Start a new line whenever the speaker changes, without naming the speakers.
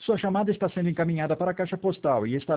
Sua chamada está sendo encaminhada para a caixa postal e estará